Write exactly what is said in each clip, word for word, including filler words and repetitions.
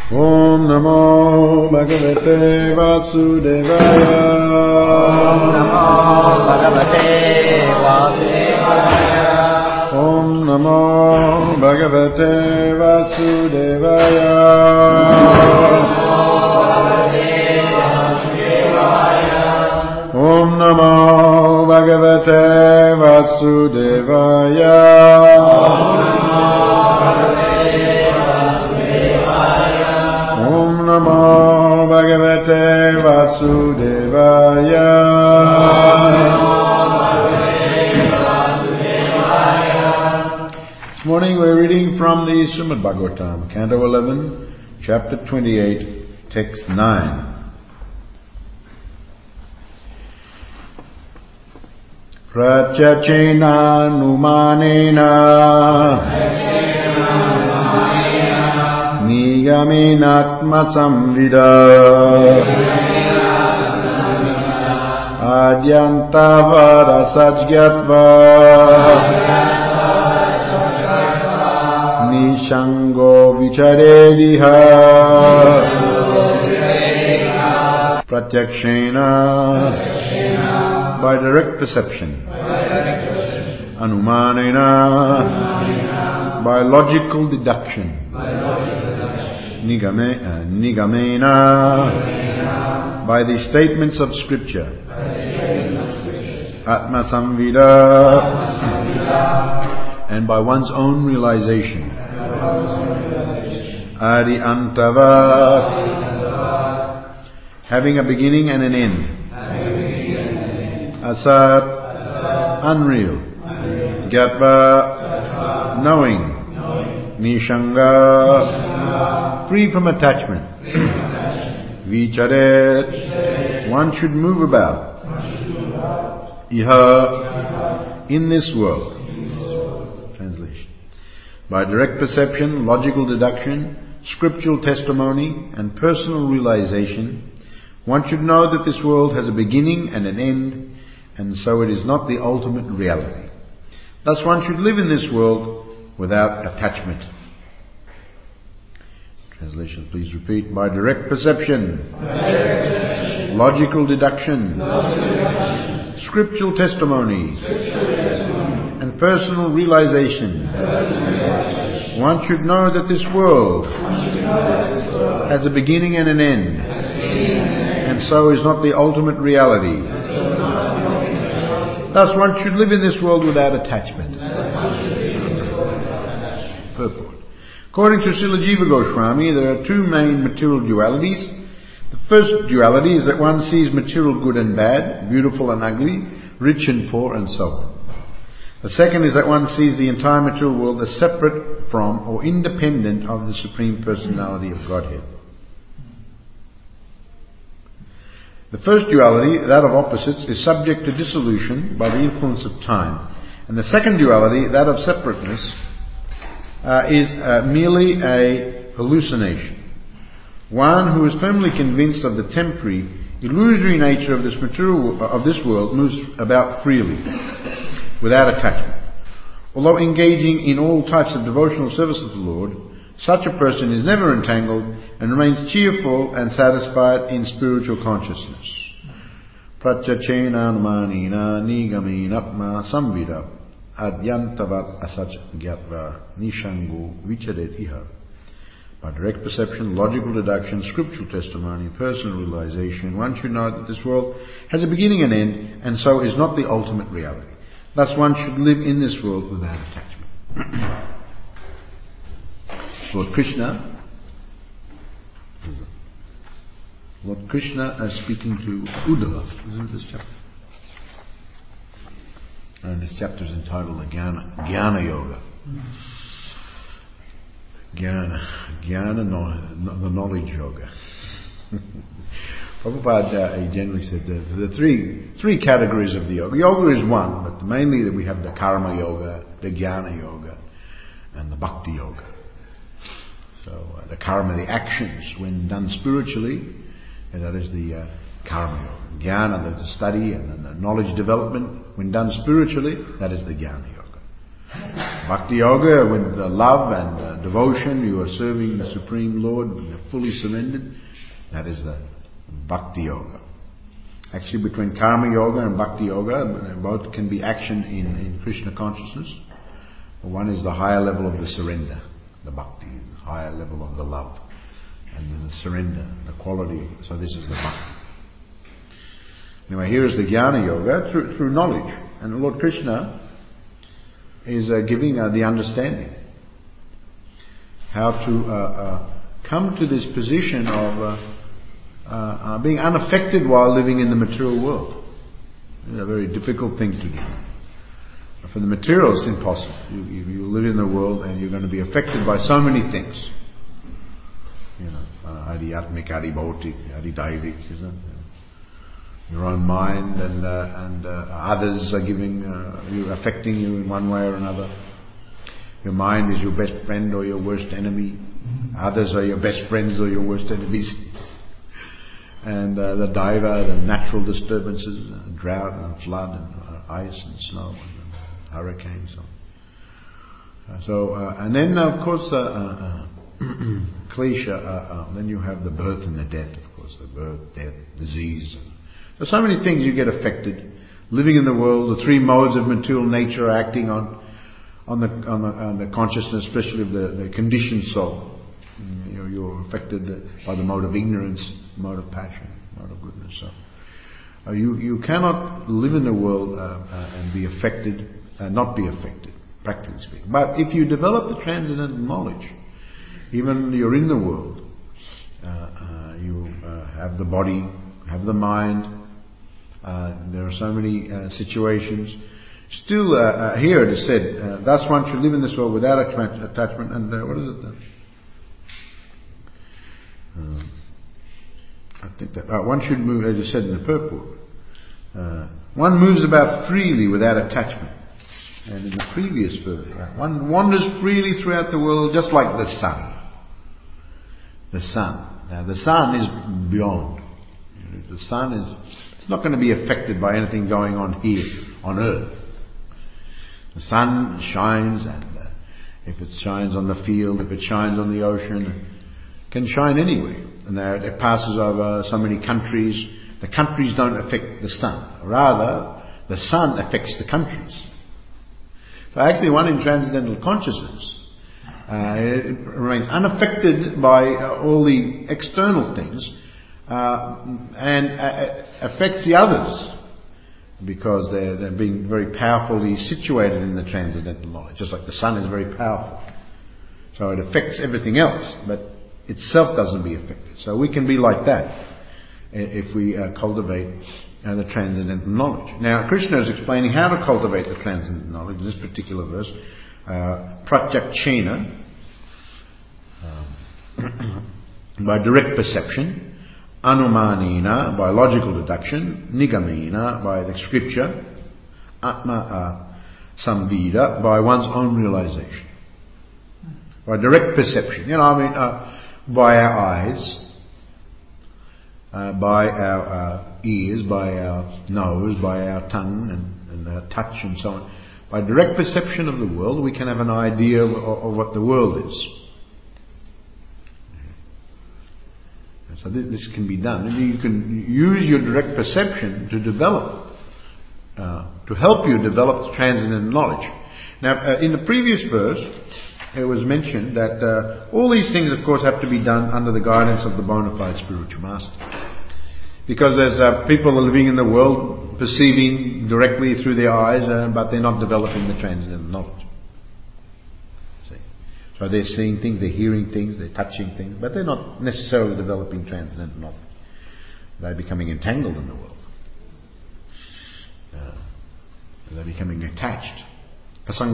Om Namo Bhagavate Vasudevaya. Om Namo Bhagavate Vasudevaya. Om Namo Bhagavate Vasudevaya. Om Namo Bhagavate Vasudevaya. Om Namo Bhagavate Vasudevaya. This morning we're reading from the Srimad Bhagavatam, Canto eleven, Chapter twenty-eight, Text nine. Pratyachena numanena Nigamenatma samvida Adyantavara sajgyatva Nishango vicharediha Pratyakshena, by direct perception. Anumanena, by logical deduction. Nigame, uh, nigamena, by the statements of scripture. Atma samvida, and by one's own realization. Adi antava, having a beginning and an end. Asat, unreal. Gyatva, knowing. Nishanga, free from attachment. Vicharet, one should move about. Iha, in this world. Translation. By direct perception, logical deduction, scriptural testimony, and personal realization, one should know that this world has a beginning and an end, and so it is not the ultimate reality. Thus one should live in this world without attachment. Translation, please repeat. By direct perception, direct perception. Logical, deduction, logical deduction, scriptural testimony, scriptural testimony, and personal realization, personal realization, one should know that this world, that this world has a beginning and an end, and so is not the ultimate reality. Thus one should live in this world without attachment. Purport. According to Srila Jiva Goswami, there are two main material dualities. The first duality is that one sees material good and bad, beautiful and ugly, rich and poor, and so on. The second is that one sees the entire material world as separate from or independent of the Supreme Personality of Godhead. The first duality, that of opposites, is subject to dissolution by the influence of time. And the second duality, that of separateness, uh, is uh, merely a hallucination. One who is firmly convinced of the temporary, illusory nature of this material of this world moves about freely, without attachment. Although engaging in all types of devotional service of the Lord, such a person is never entangled and remains cheerful and satisfied in spiritual consciousness. Pratyachena numanina nigaminatma samvida adyantavat asach gyatva nishango vicharet iha. By direct perception, logical deduction, scriptural testimony, personal realization, one should know that this world has a beginning and end, and so is not the ultimate reality. Thus one should live in this world without attachment. Lord Krishna, Lord Krishna is speaking to Uddhava, isn't it this chapter? And this chapter is entitled Jnana, Jnana Yoga. Jnana, Jnana, the knowledge yoga. Prabhupada uh, he generally said that the three three categories of the yoga. Yoga is one, but mainly that we have the karma yoga, the Jnana yoga, and the bhakti yoga. So uh, the karma, the actions, when done spiritually, and that is the uh, karma yoga. Jnana, the study and the knowledge development, when done spiritually, that is the Jnana yoga. Bhakti yoga, when the love and uh, uh, devotion, you are serving the Supreme Lord, you're fully surrendered. That is the Bhakti Yoga. Actually, between Karma Yoga and Bhakti Yoga, both can be action in, in Krishna consciousness. One is the higher level of the surrender, the Bhakti, the higher level of the love. And there's the surrender, the quality. So this is the Bhakti. Anyway, here is the Jnana Yoga through, through knowledge. And Lord Krishna is uh, giving uh, the understanding. How to uh, uh, come to this position of uh, uh, uh, being unaffected while living in the material world. It's a very difficult thing to do. For the material, it's impossible. You, you, you live in the world and you're going to be affected by so many things. You know, adhyatmik, adhibautik, adhidaivik, isn't it? Your own mind and uh, and uh, others are giving uh, you, affecting you in one way or another. Your mind is your best friend or your worst enemy. Others are your best friends or your worst enemies. And uh, the daiva, the natural disturbances, uh, drought and flood and uh, ice and snow and uh, hurricanes. So, uh, so uh, and then of course uh, uh, klesha. Uh, uh, then you have the birth and the death. Of course, the birth, death, disease. And there's so many things you get affected. Living in the world, the three modes of material nature are acting on on the on the, on the consciousness, especially of the, the conditioned soul. You know, you're affected by the mode of ignorance, mode of passion, mode of goodness. So uh, you you cannot live in the world uh, uh, and be affected, uh, not be affected, practically speaking. But if you develop the transcendental knowledge, even you're in the world, uh, uh, you uh, have the body, have the mind. Uh, there are so many uh, situations. Still, uh, uh, here it is said, uh, thus one should live in this world without attachment. And uh, what is it? Uh, I think that uh, one should move, as you said in the purport. Uh, one moves about freely without attachment. And in the previous verse, uh, one wanders freely throughout the world, just like the sun. The sun. Now, the sun is beyond. The sun is. It's not going to be affected by anything going on here on earth. The sun shines, and uh, if it shines on the field, if it shines on the ocean, it can shine anywhere. And there, it passes over so many countries. The countries don't affect the sun. Rather, the sun affects the countries. So actually one in transcendental consciousness, uh, it remains unaffected by uh, all the external things, uh, and uh, affects the others. Because they're, they're being very powerfully situated in the transcendental knowledge. Just like the sun is very powerful. So it affects everything else, but itself doesn't be affected. So we can be like that if we uh, cultivate uh, the transcendental knowledge. Now Krishna is explaining how to cultivate the transcendental knowledge in this particular verse. Uh, Pratyakshena, um, by direct perception. Anumanina, by logical deduction. Nigamina, by the scripture. Atma uh, samvida, by one's own realization. By direct perception. You know, I mean, uh, by our eyes, uh, by our uh, ears, by our nose, by our tongue, and, and our touch, and so on. By direct perception of the world, we can have an idea of, of what the world is. So this, this can be done. And you can use your direct perception to develop, uh, to help you develop transcendental knowledge. Now, uh, in the previous verse, it was mentioned that uh, all these things, of course, have to be done under the guidance of the bona fide spiritual master. Because there's uh, people living in the world perceiving directly through their eyes, uh, but they're not developing the transcendental knowledge. So they're seeing things, they're hearing things, they're touching things, but they're not necessarily developing transcendental knowledge. They're becoming entangled in the world. Uh, they're becoming attached. In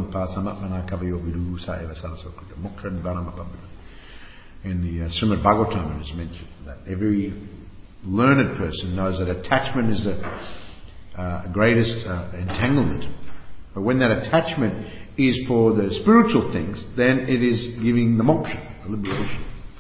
the uh, Srimad Bhagavatam it is mentioned that every learned person knows that attachment is the uh, greatest uh, entanglement. But when that attachment is for the spiritual things, then it is giving the moksha, the liberation.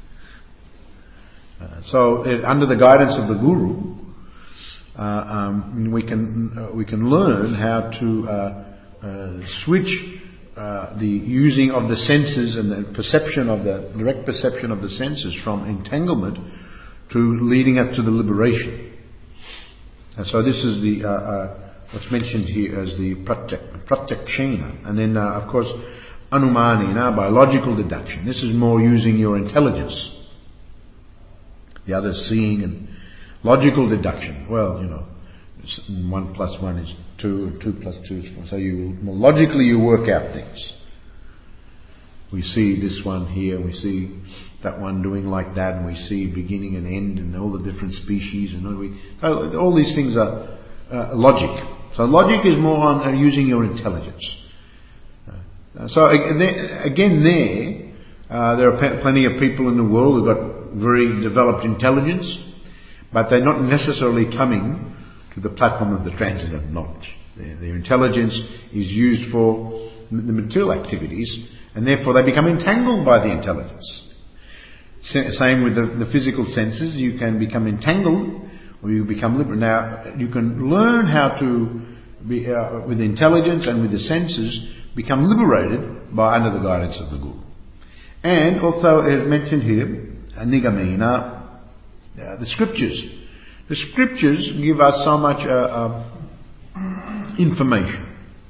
Uh, so, it, under the guidance of the Guru, uh, um, we can uh, we can learn how to uh, uh, switch uh, the using of the senses and the perception of the direct perception of the senses from entanglement to leading us to the liberation. And so this is the uh, uh, what's mentioned here as the pratyak, pratyakshena. And then, uh, of course, anumani, now by logical deduction. This is more using your intelligence. The other seeing and logical deduction. Well, you know, one plus one is two, two plus two is four. So you more logically you work out things. We see this one here, we see that one doing like that, and we see beginning and end, and all the different species, and all, we, all these things are uh, logic. So logic is more on uh, using your intelligence. Uh, so again, there uh, there are plenty of people in the world who've got very developed intelligence, but they're not necessarily coming to the platform of the transcendental knowledge. Their, their intelligence is used for the material activities, and therefore they become entangled by the intelligence. Same with the, the physical senses. You can become entangled, or you become liberal. Now, you can learn how to, be, uh, with intelligence and with the senses, become liberated by under the guidance of the Guru. And also, as mentioned here, nigamena, uh, the scriptures. The scriptures give us so much uh, uh, information.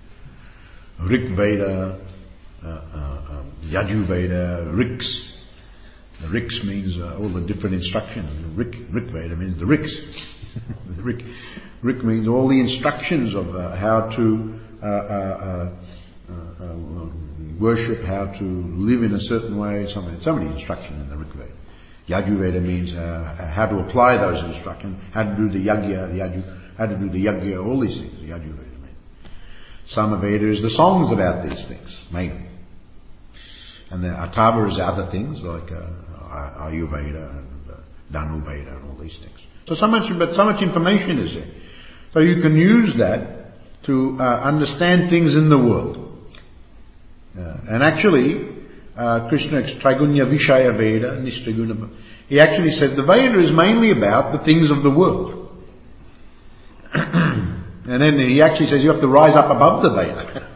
Rig Veda, uh, uh, uh, Yajur Veda, Riks. The Riks means uh, all the different instructions. Rik, Rik Veda means the Riks. the Rik, Rik means all the instructions of uh, how to uh, uh, uh, uh, worship, how to live in a certain way. So many, so many instructions in the Rik Veda. Yajur Veda means uh, how to apply those instructions, how to do the yagya, the yajur, how to do the yagya, all these things. The Yajur Veda means. Sama Veda is the songs about these things, mainly. And the Atharva is other things like uh, Ayurveda and uh, Dhanu Veda and all these things. So so much, but so much information is there. So you can use that to uh, understand things in the world. Uh, and actually, uh, Krishna, Traigunya Vishaya Veda, Nishtraguna, he actually says the Veda is mainly about the things of the world. And then he actually says you have to rise up above the Veda.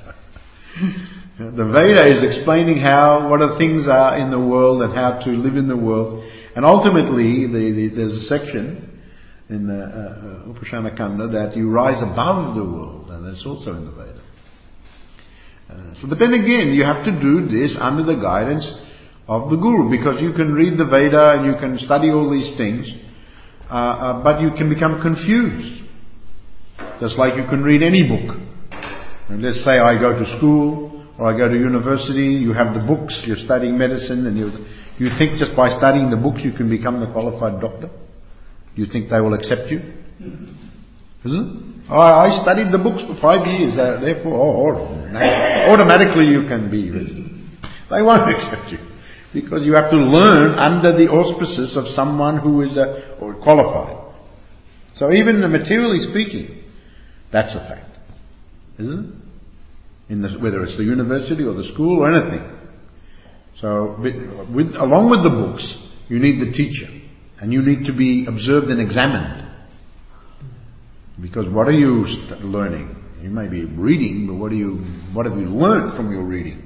The Veda is explaining how, what are things are in the world and how to live in the world. And ultimately, the, the, there's a section in the uh, Upashana Kanda that you rise above the world, and that's also in the Veda. Uh, so, but then again, you have to do this under the guidance of the Guru, because you can read the Veda and you can study all these things, uh, uh, but you can become confused. Just like you can read any book. And let's say I go to school, or I go to university, you have the books, you're studying medicine, and you you think just by studying the books you can become the qualified doctor? Do you think they will accept you? Isn't it? Oh, I studied the books for five years, uh, therefore, oh, automatically you can be ready. They won't accept you. Because you have to learn under the auspices of someone who is uh, or qualified. So even materially speaking, that's a fact. Isn't it? In the, whether it's the university or the school or anything. So, with, with, along with the books, you need the teacher. And you need to be observed and examined. Because what are you st- learning? You may be reading, but what, are you, what have you learned from your reading?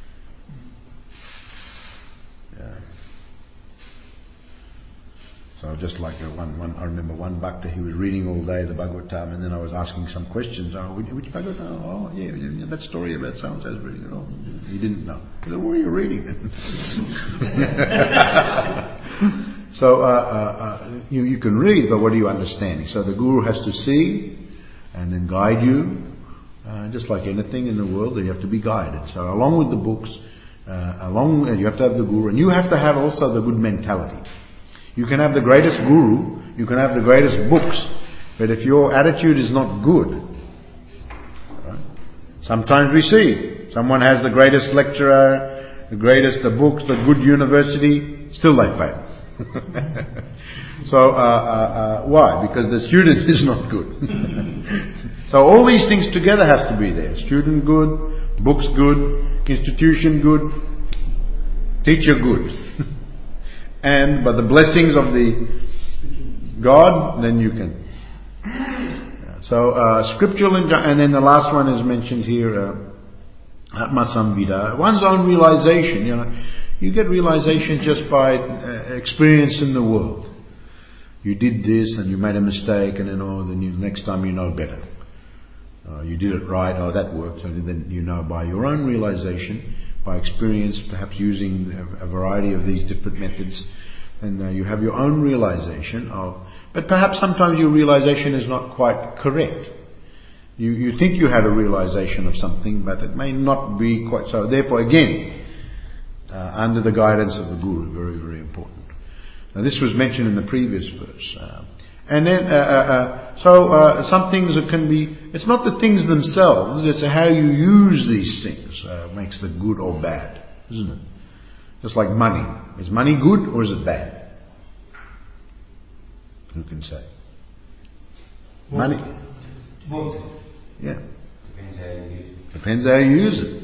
Yeah. So just like a one, one, I remember one bhakta, he was reading all day the Bhagavatam, and then I was asking some questions. Oh, which, which Bhagavatam? Oh, yeah, yeah, that story about so-and-so's reading. Oh, he didn't know. He said, what are you reading? so uh, uh, uh, you, you can read, but what are you understanding? So the Guru has to see and then guide you. Uh, just like anything in the world, you have to be guided. So along with the books, uh, along and you have to have the Guru, and you have to have also the good mentality. You can have the greatest guru, you can have the greatest books, but if your attitude is not good, right? Sometimes we see someone has the greatest lecturer, the greatest the books, the good university, still they fail. so uh, uh, uh, why? Because the student is not good. So all these things together has to be there. Student good, books good, institution good, teacher good. And by the blessings of the God, then you can. So uh, scriptural, and then the last one is mentioned here, uh, Atma Samvida, one's own realization. You know, you get realization just by uh, experience in the world. You did this and you made a mistake, and then oh, then you, next time you know better. Uh, you did it right, oh that worked. And then you know by your own realization, by experience, perhaps using a, a variety of these different methods, and uh, you have your own realization of. But perhaps sometimes your realization is not quite correct. You you think you had a realization of something, but it may not be quite so. Therefore, again, uh, under the guidance of the Guru, very very important. Now, this was mentioned in the previous verse. Uh, and then, uh, uh, uh, so uh, some things that can be, it's not the things themselves, it's how you use these things uh, makes them good or bad, isn't it? Just like money. Is money good or is it bad? Who can say? Both. Money? Both. Yeah. Depends how you use it. Depends how you use it.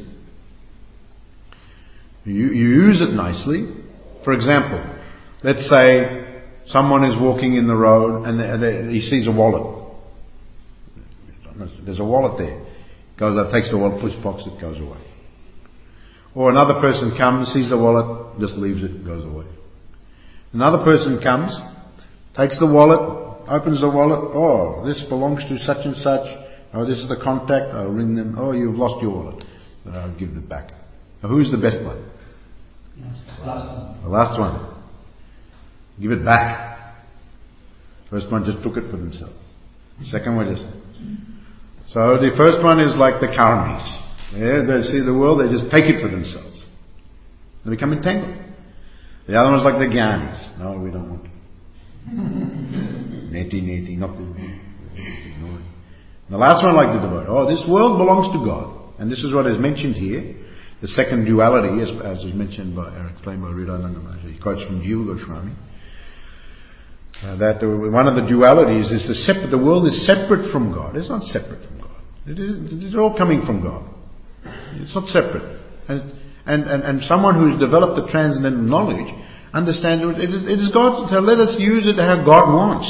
You, you use it nicely. For example, let's say someone is walking in the road and they, they, he sees a wallet. There's a wallet there. Goes up, takes the wallet, puts box, it goes away. Or another person comes, sees the wallet, just leaves it, goes away. Another person comes, takes the wallet, opens the wallet. Oh, this belongs to such and such. Oh, this is the contact. I'll ring them. Oh, you've lost your wallet. But I'll give it back. Now, who's the best one? Last one. The last one. Give it back. First one just took it for themselves. Second one just... So the first one is like the karmis. Yeah, they see the world, they just take it for themselves. They become entangled. The other one is like the gyanis. No, we don't want it. Neti, neti, not the... Ignore it. The last one like the devotee. Oh, this world belongs to God. And this is what is mentioned here. The second duality, as, as is mentioned by, uh, explained by Ridananda Maharaj. He quotes from Jiva Goswami. Uh, that the, one of the dualities is the separate. The world is separate from God. It's not separate from God. It is. It's all coming from God. It's not separate. And and and, and someone who has developed the transcendental knowledge understands it is. It is God. So let us use it how God wants.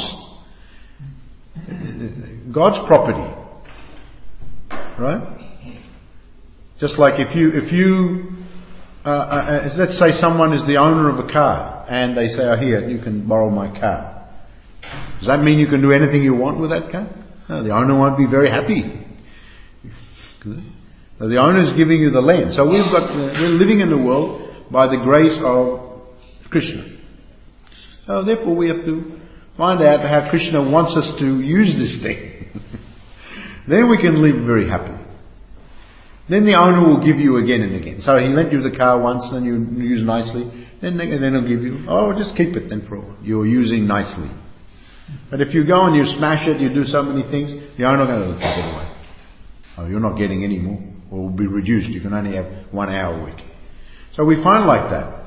God's property, right? Just like if you if you uh, uh, let's say someone is the owner of a car and they say, "Oh, here you can borrow my car." Does that mean you can do anything you want with that car? No, the owner won't be very happy. So the owner is giving you the land. So we've got, we're living in the world by the grace of Krishna. So therefore we have to find out how Krishna wants us to use this thing. Then we can live very happily. Then the owner will give you again and again. So he lent you the car once and you use nicely. Then, then he'll give you, oh, just keep it then for a while. You're using nicely. But if you go and you smash it, you do so many things, the owner will take it away. Oh, you're not getting any more. Or it will be reduced. You can only have one hour a week. So we find like that.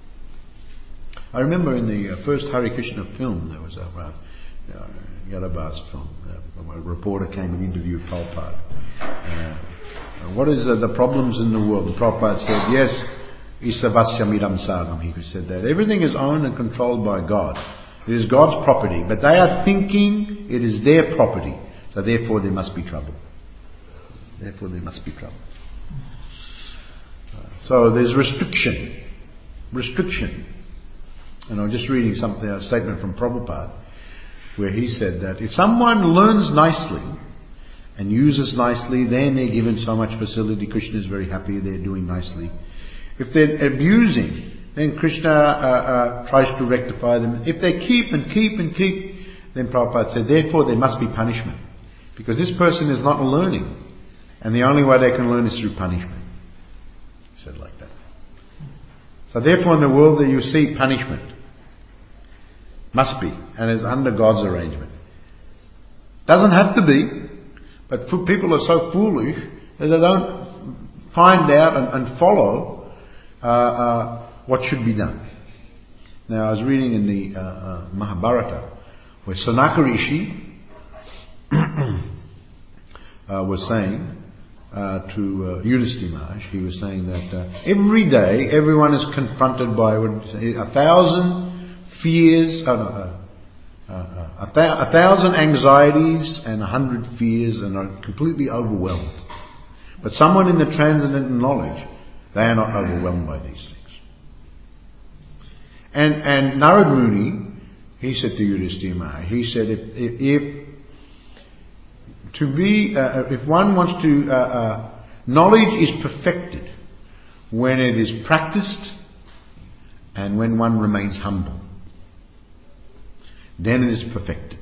I remember in the uh, first Hare Krishna film, there was a uh, uh, Yadabas film. Uh, a reporter came and interviewed Prabhupada. Uh, what is uh, the problems in the world? And Prabhupada said, yes, Isavasyam idam sarvam. He said that everything is owned and controlled by God. It is God's property, but they are thinking it is their property. So therefore there must be trouble. Therefore there must be trouble. So there's restriction. Restriction. And I'm just reading something, a statement from Prabhupada, where he said that if someone learns nicely and uses nicely, then they're given so much facility. Krishna is very happy, they're doing nicely. If they're abusing, then Krishna uh, uh, tries to rectify them. If they keep and keep and keep, then Prabhupada said, therefore there must be punishment. Because this person is not learning. And the only way they can learn is through punishment. He said like that. So therefore in the world that you see punishment. Must be. And is under God's arrangement. Doesn't have to be. But people are so foolish that they don't find out and, and follow uh, uh, what should be done. Now I was reading in the uh, uh, Mahabharata where Sanaka Rishi uh, was saying uh, to uh, Yudhishthira Maharaj, he was saying that uh, every day everyone is confronted by what say, a thousand fears, oh no, uh, uh, uh, a, th- a thousand anxieties and a hundred fears and are completely overwhelmed. But someone in the transcendental knowledge, they are not overwhelmed by these things. And and Narad Muni, he said to Yudhishthira Maharaj, he said, if, if, if to be, uh, if one wants to, uh, uh, knowledge is perfected when it is practiced and when one remains humble. Then it is perfected.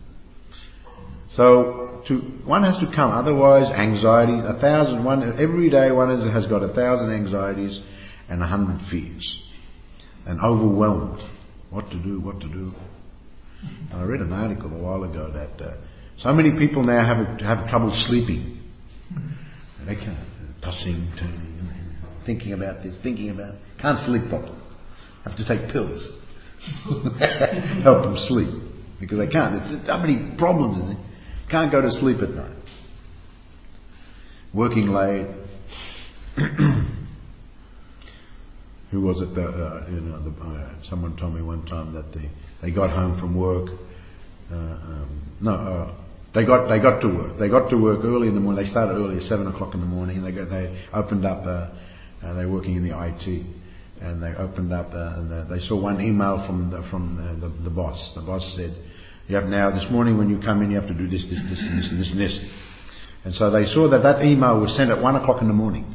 So to, one has to come, otherwise anxieties, a thousand, one, every day one is, has got a thousand anxieties and a hundred fears. And overwhelmed. What to do, what to do. And I read an article a while ago that uh, so many people now have have trouble sleeping. And they can't, tossing, turning, thinking about this, thinking about, can't sleep properly. Have to take pills. Help them sleep. Because they can't. There's so many problems, isn't it? Can't go to sleep at night. Working late. Who was it? That, uh, you know, the, uh, someone told me one time that they, they got home from work. Uh, um, no, uh, they got they got to work. They got to work early in the morning. They started early, at seven o'clock in the morning. And they got, they opened up. Uh, uh, they were working in the I T, and they opened up uh, and uh, they saw one email from the, from the, the, the boss. The boss said, "You have now this morning when you come in, you have to do this, this, this, and this, and this, and this." And so they saw that that email was sent at one o'clock in the morning.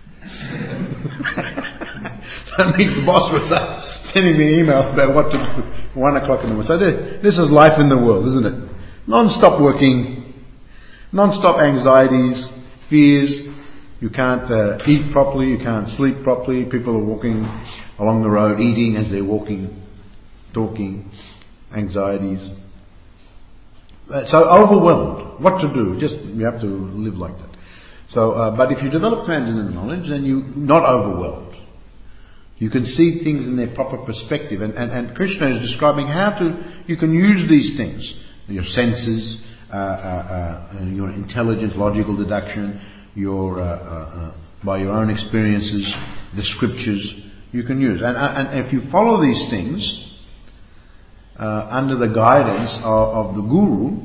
That means the boss was uh, sending me an email about what to do one o'clock in the morning. So this, this is life in the world, isn't it? Non-stop working, non-stop anxieties, fears. You can't uh, eat properly, you can't sleep properly. People are walking along the road, eating as they're walking, talking, anxieties. Uh, so overwhelmed. What to do? Just you have to live like that. So, uh, but if you develop transcendental knowledge, then you're not overwhelmed. You can see things in their proper perspective. And, and, and Krishna is describing how to, you can use these things. Your senses, uh, uh, uh, your intelligent, logical deduction, your, uh, uh, uh, by your own experiences, the scriptures, you can use. And, and if you follow these things, uh, under the guidance of, of the Guru,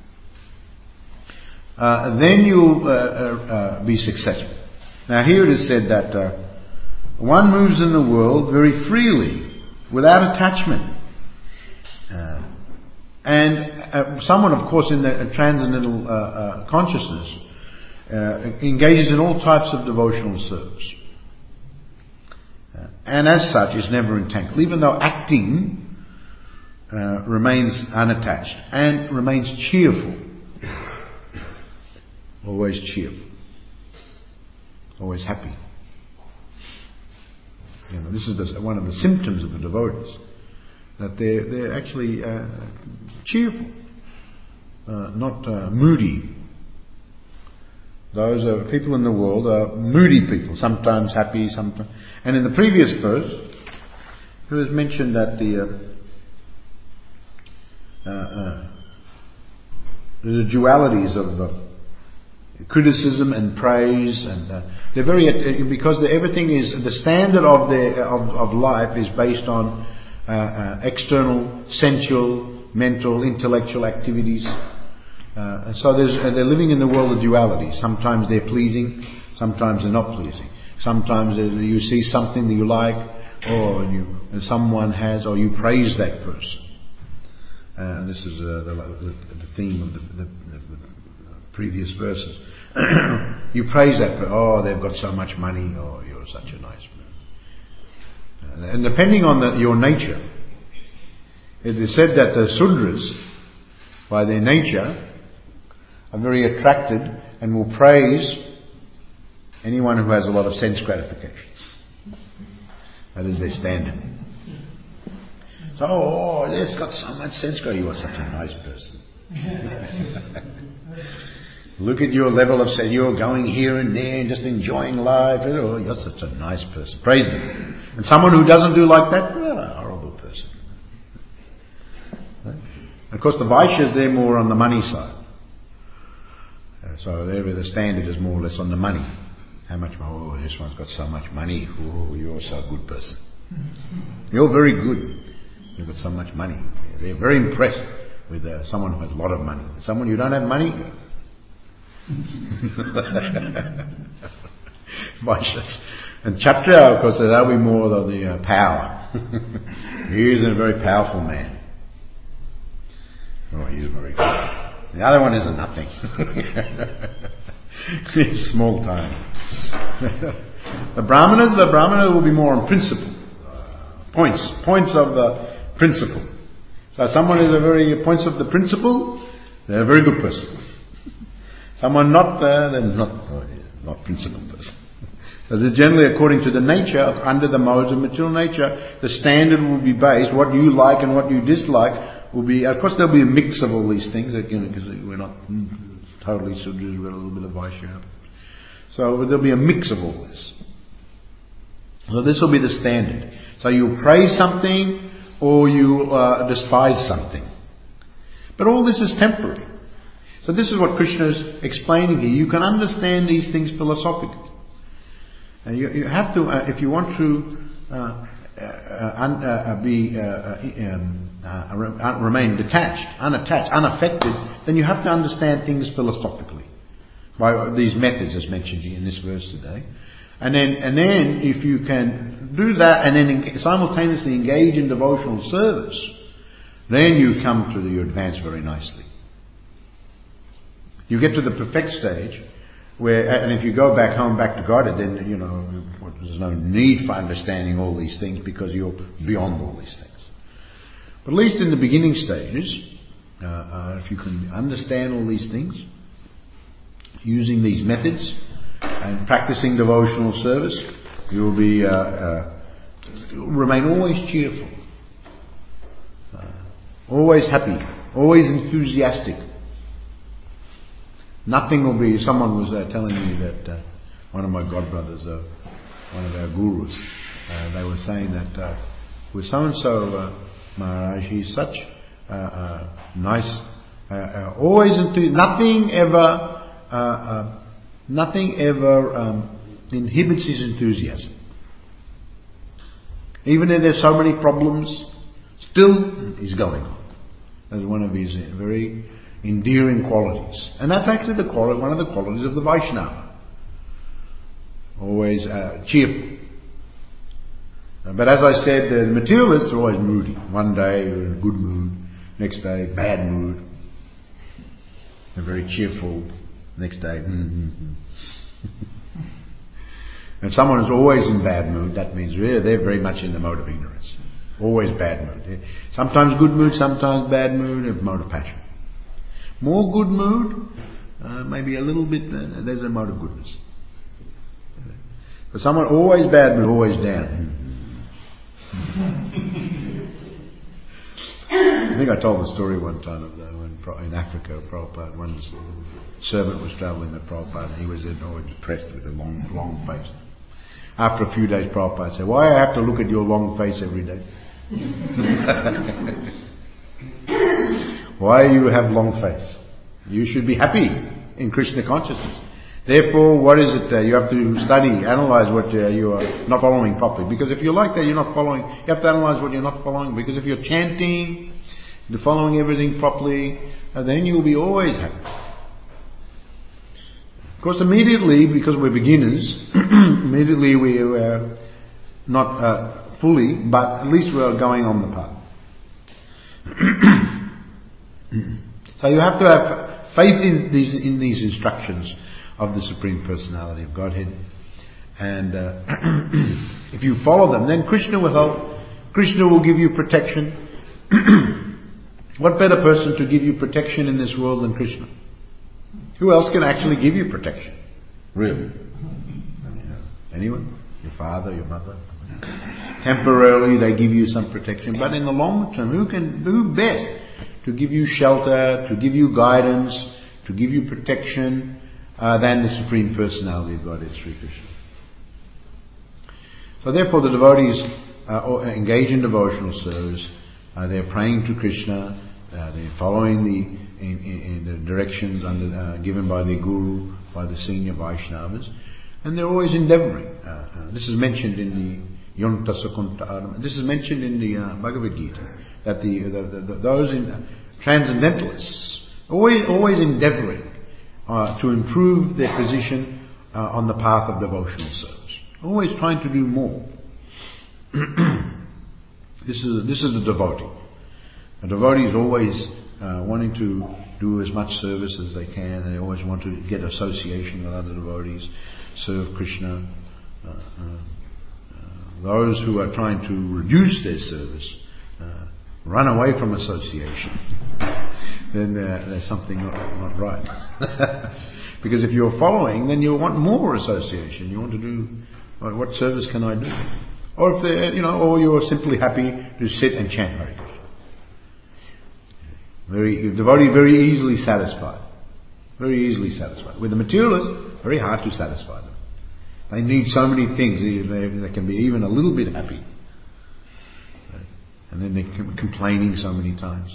uh, then you'll uh, uh, uh, be successful. Now here it is said that uh, one moves in the world very freely, without attachment. Uh, and uh, someone, of course, in the uh, transcendental uh, uh, consciousness uh, engages in all types of devotional service. Uh, and as such is never entangled, even though acting uh, remains unattached and remains cheerful. Always cheerful. Always happy. You know, this is the, one of the symptoms of the devotees, that they're, they're actually uh, cheerful, uh, not uh, moody. Those are people in the world are moody people, sometimes happy, sometimes. And in the previous verse, it was mentioned that the uh, uh, uh, the dualities of uh, criticism and praise, and uh, they're very because they're, everything is the standard of their of, of life is based on uh, uh, external, sensual, mental, intellectual activities, uh, and so there's, uh, they're living in the world of duality. Sometimes they're pleasing, sometimes they're not pleasing. Sometimes you see something that you like, or you someone has, or you praise that person. Uh, and this is uh, the, the, the theme of the, the, the, the previous verses. You praise that person. Oh, they've got so much money. Oh, you're such a nice person. And depending on the, your nature, it is said that the Sudras, by their nature, are very attracted and will praise anyone who has a lot of sense gratification. That is their standard. So, oh, they've got so much sense gratification. You are such a nice person. Look at your level of sense. You're going here and there and just enjoying life. Oh, you're such a nice person. Praise them. And someone who doesn't do like that, well, a horrible person. Right? Of course, the Vaishyas, they're more on the money side. Uh, so there, the standard is more or less on the money. How much? Oh, this one's got so much money. Oh, you're so good person. You're very good. You've got so much money. They're very impressed with uh, someone who has a lot of money. Someone who don't have money, Vaishnavas. And Kshatriya, of course, they'll be more of the uh, power. He is a very powerful man. Oh, he's very good. The other one is a nothing. He's small time. The Brahmanas, the Brahmana will be more on principle. Points. Points of the principle. So someone is a very, points of the principle, they're a very good person. Someone not, uh, they're not, oh, yeah, not principle person. So this generally according to the nature, under the modes of material nature, the standard will be based, what you like and what you dislike will be, of course there'll be a mix of all these things, because you know, we're not totally Sudras, we've got a little bit of Vaishya. So there'll be a mix of all this. So this will be the standard. So you praise something or you uh, despise something. But all this is temporary. So this is what Krishna is explaining here. You can understand these things philosophically. And you, you have to, uh, if you want to uh, uh, un, uh, be uh, um, uh, remain detached, unattached, unaffected, then you have to understand things philosophically by these methods as mentioned in this verse today. And then, and then, if you can do that, and then simultaneously engage in devotional service, then you come to the, you advance very nicely. You get to the perfect stage, where, and if you go back home, back to Godhead, then you know there's no need for understanding all these things because you're beyond all these things. But at least in the beginning stages, uh, uh, if you can understand all these things, using these methods and practicing devotional service, you will be uh, uh, remain always cheerful, uh, always happy, always enthusiastic. Nothing will be. Someone was uh, telling me that uh, one of my godbrothers, uh, one of our gurus, uh, they were saying that uh, with so and so Maharaj, he's such uh, uh, nice, uh, uh, always enthusiastic. Nothing ever. Uh, uh, nothing ever um, inhibits his enthusiasm. Even if there's so many problems, still he's going on. That's one of his very endearing qualities. And that's actually the quality, one of the qualities of the Vaishnava. Always uh, cheerful. But as I said, the materialists are always moody. One day you're in a good mood, next day bad mood. They're very cheerful. Next day, mm-hmm. If someone is always in bad mood, that means really they're very much in the mode of ignorance. Always bad mood. Sometimes good mood, sometimes bad mood, and mode of passion. More good mood, uh, maybe a little bit, uh, there's a mode of goodness. But someone always bad mood, always down. I think I told the story one time of the, when in Africa, Prabhupada, one servant was travelling with Prabhupada and he was always depressed with a long, long face. After a few days, Prabhupada said, "Why I have to look at your long face every day? Why you have long face? You should be happy in Krishna consciousness. Therefore, what is it? Uh, you have to study, analyze what uh, you are not following properly. Because if you're like that, you're not following. You have to analyze what you're not following. Because if you're chanting, you're following everything properly, uh, then you will be always happy. Of course, immediately, because we're beginners, immediately we are not uh, fully, but at least we are going on the path. So you have to have faith in these in these instructions of the Supreme Personality of Godhead. And uh, if you follow them, then Krishna will help. Krishna will give you protection. What better person to give you protection in this world than Krishna? Who else can actually give you protection? Really? Anyone? Your father, your mother? Temporarily they give you some protection, but in the long term, who can, who best to give you shelter, to give you guidance, to give you protection, Uh, than the Supreme Personality of Godhead, Sri Krishna. So therefore the devotees uh, engage in devotional service. Uh, they're praying to Krishna. Uh, they're following the, in, in, in the directions under, uh, given by their Guru, by the senior Vaishnavas. And they're always endeavouring. Uh, uh, this is mentioned in the Yonta Sakunta Adama. This is mentioned in the uh, Bhagavad Gita. That the, the, the, the those in uh, transcendentalists always always endeavouring uh, to improve their position uh, on the path of devotional service. Always trying to do more. This is this is the devotee. A devotee is always uh, wanting to do as much service as they can. They always want to get association with other devotees, serve Krishna. Uh, uh, uh, those who are trying to reduce their service, uh, run away from association, then uh, there's something not, not right. Because if you're following, then you'll want more association. You want to do, well, what service can I do? Or if they're, you know, or you're simply happy to sit and chant Hare Krishna. Very, devotee very easily satisfied. Very easily satisfied. With the materialists, very hard to satisfy them. They need so many things. They, they can be even a little bit happy. And then they're complaining so many times.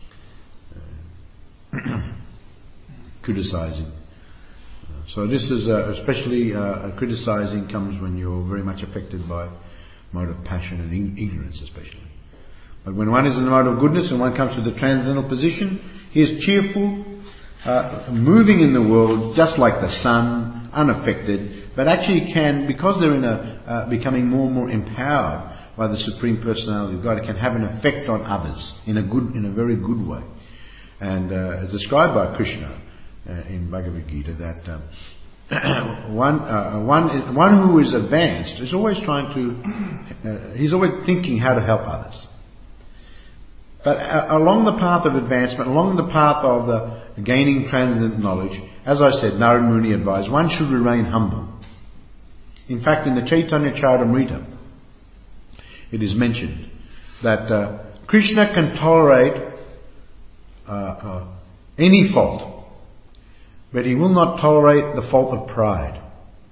Uh, criticizing. Uh, so this is uh, especially uh, criticizing comes when you're very much affected by mode of passion and in- ignorance especially. But when one is in the mode of goodness and one comes to the transcendental position, he is cheerful, uh, moving in the world just like the sun, unaffected, but actually can, because they're in a, uh, becoming more and more empowered by the Supreme Personality of God, it can have an effect on others in a good, in a very good way. And uh, it's described by Krishna uh, in Bhagavad Gita that um, one, uh, one, one who is advanced is always trying to, uh, he's always thinking how to help others. But uh, along the path of advancement, along the path of the gaining transcendent knowledge, as I said, Narad Muni advised, one should remain humble. In fact, in the Chaitanya Charitamrita, it is mentioned that uh, Krishna can tolerate uh, uh, any fault, but he will not tolerate the fault of pride.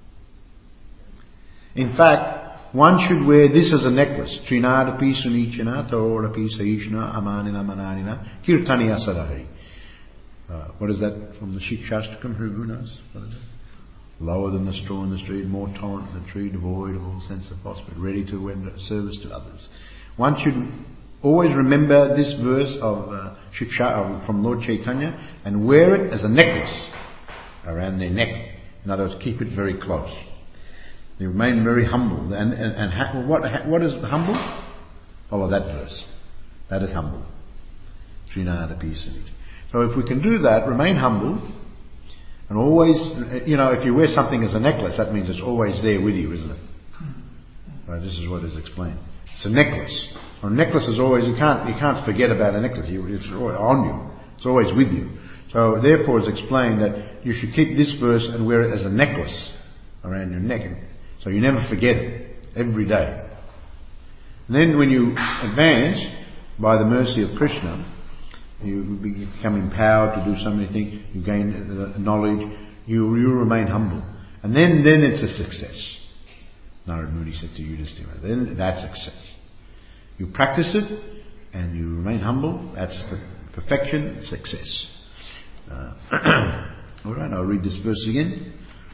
In fact, one should wear this as a necklace. Trinadapi sunichana tarodapi saishna amanina mananina kirtaniya sadahari. Uh, what is that from the Shikshastakam? Who knows? What is it? Lower than the straw in the street, more tolerant than the tree, devoid of all sense of falsehood, ready to render service to others. One should always remember this verse of uh, Shiksha from Lord Chaitanya and wear it as a necklace around their neck. In other words, keep it very close. They remain very humble. And, and, and ha- what, what is humble? Follow that verse. That is humble. Trinadapi Sunita. So if we can do that, remain humble. And always, you know, if you wear something as a necklace, that means it's always there with you, isn't it? Right, this is what is explained. It's a necklace. A necklace is always, you can't, you can't forget about a necklace. It's always on you. It's always with you. So therefore it's explained that you should keep this verse and wear it as a necklace around your neck. So you never forget it. Every day. And then when you advance, by the mercy of Krishna, you become empowered to do so many things. You gain knowledge. You you remain humble, and then then it's a success. Narad Muni said to Yudhishthira, then that's success. You practice it, and you remain humble. That's the perfection, success. Uh, all right, I'll read this verse again.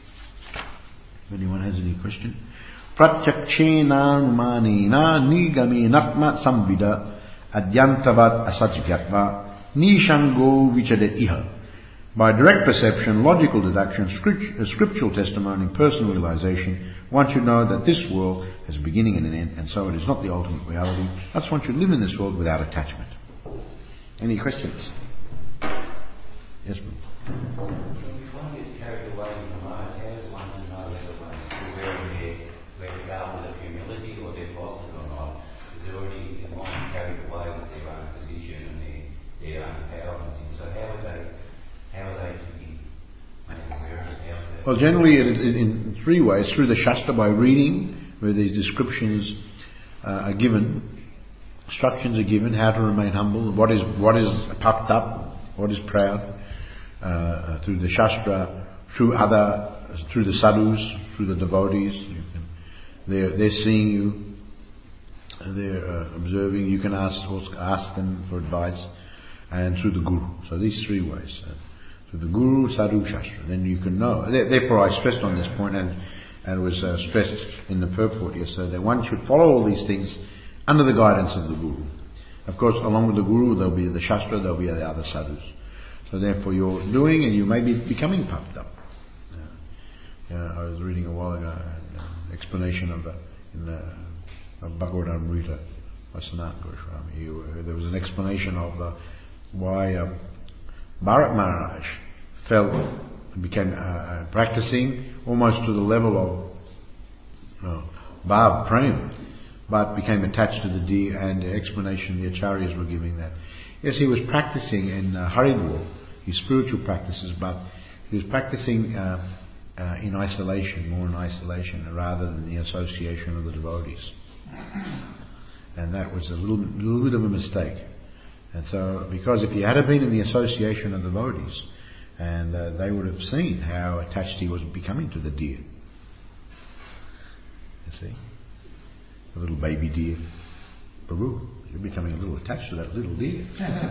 If anyone has any question, pratyakshena numanena nigamenatma samvida adyantavat asajjatva nishango vichadet iha. By direct perception, logical deduction, script, scriptural testimony, personal realization, one should know that this world has a beginning and an end, and so it is not the ultimate reality. Thus one should live in this world without attachment. Any questions? Yes, ma'am. So if one gets carried away in the mind, how does one to know whether one is still wearing their, their garment of humility or they've lost it or not? Because they're already in mind carried away with their own position and their, their own power and things. So how are they, how are they to be made aware of how to... Well, generally it is in three ways. Through the Shastra, by reading, where these descriptions uh, are given, instructions are given, how to remain humble, what is what is puffed up, what is proud. Uh, through the Shastra, through other, through the sadhus, through the devotees, you can, they're they're seeing you, they're uh, observing. You can ask ask them for advice, and through the Guru. So these three ways: uh, through the Guru, Sadhu, Shastra. Then you can know. Therefore, I stressed on this point, and and it was uh, stressed in the purport yesterday that one should follow all these things under the guidance of the Guru. Of course, along with the Guru, there'll be the Shastra, there'll be the other sadhus. So therefore you're doing and you may be becoming puffed up. Yeah. Yeah, I was reading a while ago an explanation of the, in the of Bhagavatamrita by Sanatana Goswami. Uh, there was an explanation of uh, why uh, Bharat Maharaj felt and became uh, practicing almost to the level of uh, Bhav Prem, but became attached to the deer, and the explanation the acharyas were giving that. Yes, he was practicing in uh, Haridwar, his spiritual practices, but he was practicing uh, uh, in isolation, more in isolation, rather than the association of the devotees. And that was a little, little bit of a mistake. And so, because if he had been in the association of the devotees, and uh, they would have seen how attached he was becoming to the deer. You see? A little baby deer. Babu, you're becoming a little attached to that little deer.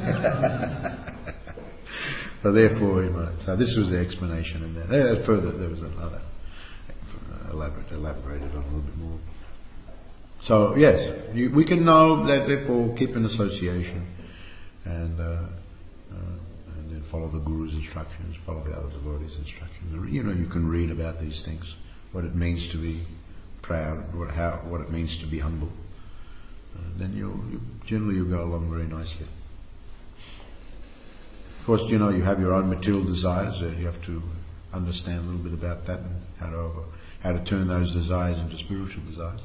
So therefore, you know, so this was the explanation. And then uh, further, there was another elaborate, elaborated on a little bit more. So yes, you, we can know that therefore keep an association and uh, uh, and then follow the Guru's instructions, follow the other devotees' instructions. You know, you can read about these things, what it means to be proud, what how what it means to be humble. Uh, then you'll you, generally you'll go along very nicely. Of course, you know, you have your own material desires. Uh, you have to understand a little bit about that and how to over, how to turn those desires into spiritual desires.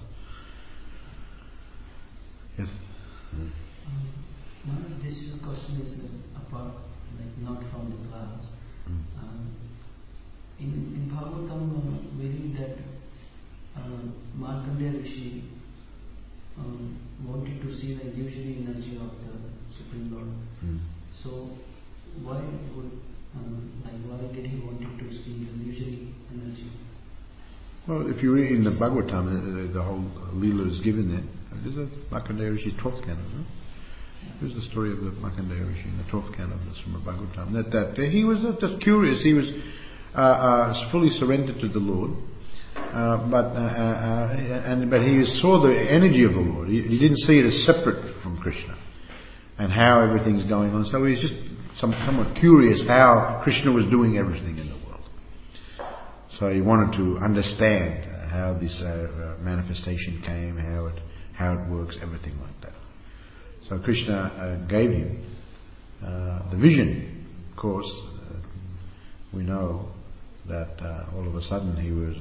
Yes. Mm. Um, this question is uh, apart, like not from the class. Mm. Um, in in Bhagavatam, uh, we read that uh, Markandeya Rishi um, wanted to see the illusory energy of the Supreme Lord. Mm. So why would um, like why did he wanted to see the illusory energy? Well, if you read in the Bhagavatam, the, the whole Leela is given there. There's a Markandeya Rishi's twelfth canto. No? Here's the story of the Markandeya Rishi in the twelfth canto of the Srimad Bhagavatam. That, that uh, he was uh, just curious. He was uh, uh, fully surrendered to the Lord, uh, but uh, uh, and but he saw the energy of the Lord. He, he didn't see it as separate from Krishna and how everything's going on. So he was just some, somewhat curious how Krishna was doing everything in the world. So he wanted to understand uh, how this uh, uh, manifestation came, how it how it works, everything like that. So Krishna uh, gave him uh, the vision. Of course, uh, we know that uh, all of a sudden he was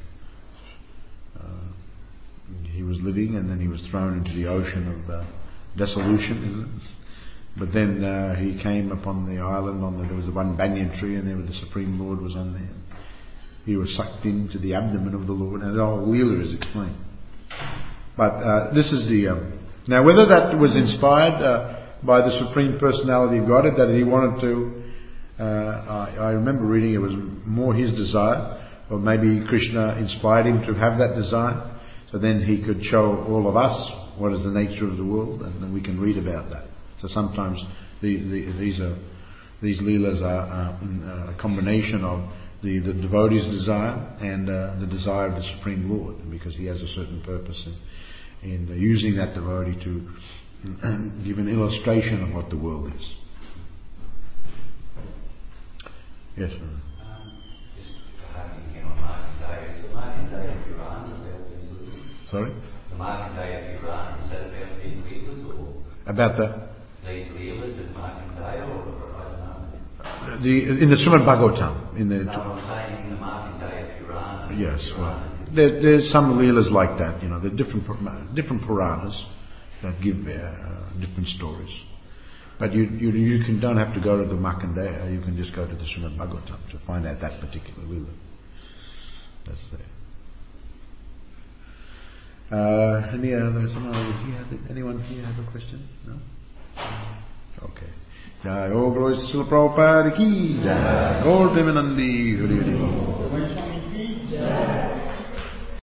uh, uh, he was living, and then he was thrown into the ocean of uh, dissolution, isn't it? But then uh, he came upon the island. On the, there was the one banyan tree, and there was the Supreme Lord was on there. He was sucked into the abdomen of the Lord, and the whole Leela is explained. But uh, this is the um, now whether that was inspired uh, by the Supreme Personality of Godhead, that he wanted to. Uh, I, I remember reading it was more his desire, or maybe Krishna inspired him to have that desire, so then he could show all of us what is the nature of the world, and then we can read about that. So sometimes the, the, these are these leelas are uh, a combination of the, the devotee's desire and uh, the desire of the Supreme Lord, because he has a certain purpose in, in uh, using that devotee to give an illustration of what the world is. Yes, sir. Um, just harking again on Markandeya. Is the Markandeya Purana about these leelas? Sorry? The Markandeya Purana, is that about these leelas or? About the? These leelas at Markandeya, or I don't know. The, in the Srimad Bhagavatam. In the, no, I'm saying in the Markandeya Purana. Yes, Purana. well, there, there's some leelas like that. You know, there are different different Puranas that give uh, different stories. But you you you can don't have to go to the Markandeya. You can just go to the Srimad Bhagavatam to find out that particular leela. That's there. Uh, any other? Someone over here? Did anyone here have a question? No. Okay. Jai, all glories to Srila Prabhupada ki jai. Gaur Devanandi Hari Hari.